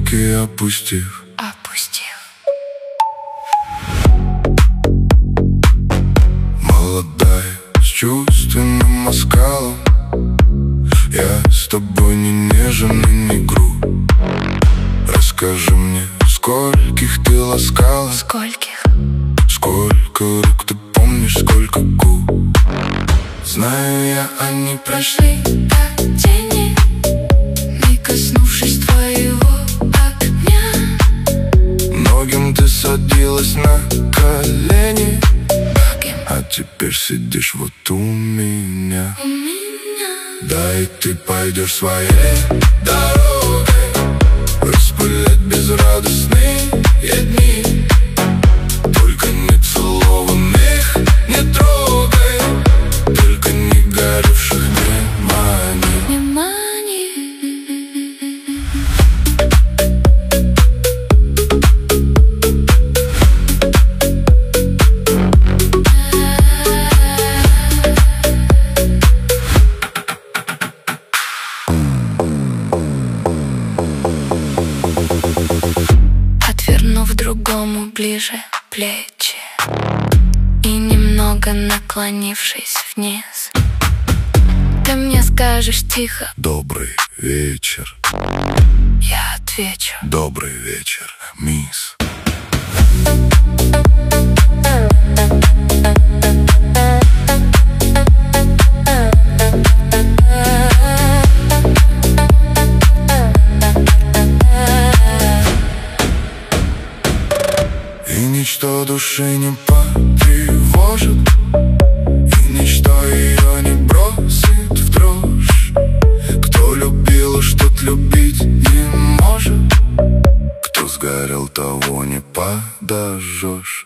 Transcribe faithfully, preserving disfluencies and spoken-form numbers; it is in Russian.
руки опустив. Опустив. Молодая, с чувственным оскалом, я с тобой не нежен и не груб. Расскажи мне, скольких ты ласкала? Скольких? Сколько рук ты помнишь, сколько губ? Знаю я, они прошли по тени, не коснувшись твоего огня. Многим ты садилась на колени, Многим. а теперь сидишь вот у меня. У меня. Да и ты пойдешь своей дорогой, распылять безрадостные дни. Только не целованных не трогай, только не горевших вниманий. Внимание. Отвернув другому ближе плечи и немного наклонившись вниз, ты мне скажешь тихо: добрый вечер. я отвечу: Добрый вечер, мисс. И ничто души не потревожит, и ничто ее не бросит в дрожь. Кто любил, уж тот любить не может, кто сгорел, того не подожжешь.